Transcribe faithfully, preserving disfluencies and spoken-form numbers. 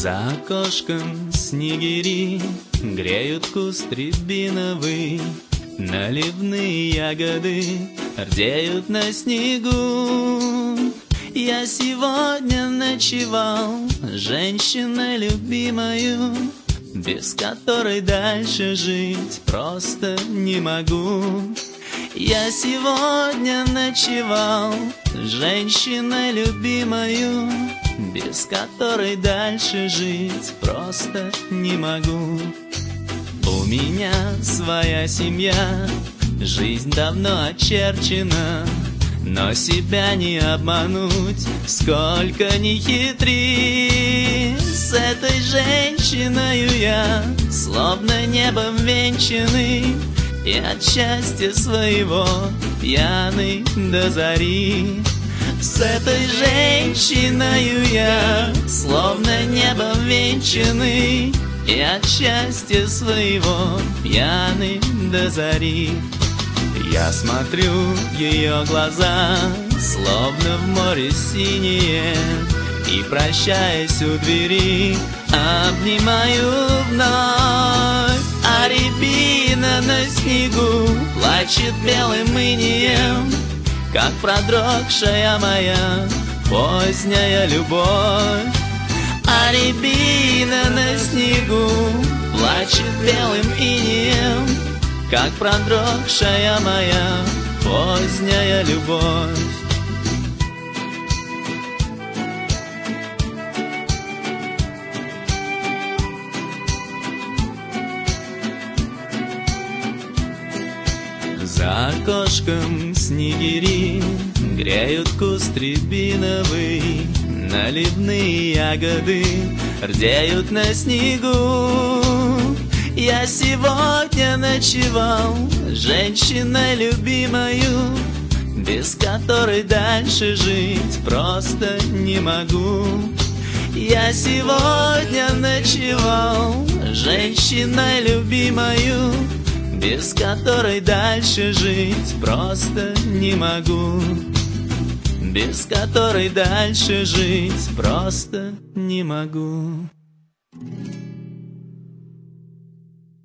За окошком снегири греют куст рябиновый, наливные ягоды рдеют на снегу. Я сегодня ночевал с женщиной любимою, без которой дальше жить просто не могу. Я сегодня ночевал с женщиной любимою, без которой дальше жить просто не могу. У меня своя семья, жизнь давно очерчена, но себя не обмануть, сколько ни хитри. С этой женщиною я словно небом венчанный, и от счастья своего пьяный до зари. С этой женщиною я словно небом венчанный, и от счастья своего пьяный до зари. Я смотрю в ее глаза, словно в море синее, и, прощаясь у двери, обнимаю вновь. А рябина на снегу плачет белым инием, как продрогшая моя поздняя любовь. А рябина на снегу плачет белым инием, как продрогшая моя поздняя любовь. За окошком снегири греют куст рябиновый, наливные ягоды рдеют на снегу. Я сегодня ночевал с женщиной любимою, без которой дальше жить просто не могу. Я сегодня ночевал с женщиной любимою, без которой дальше жить просто не могу. Без которой дальше жить просто не могу.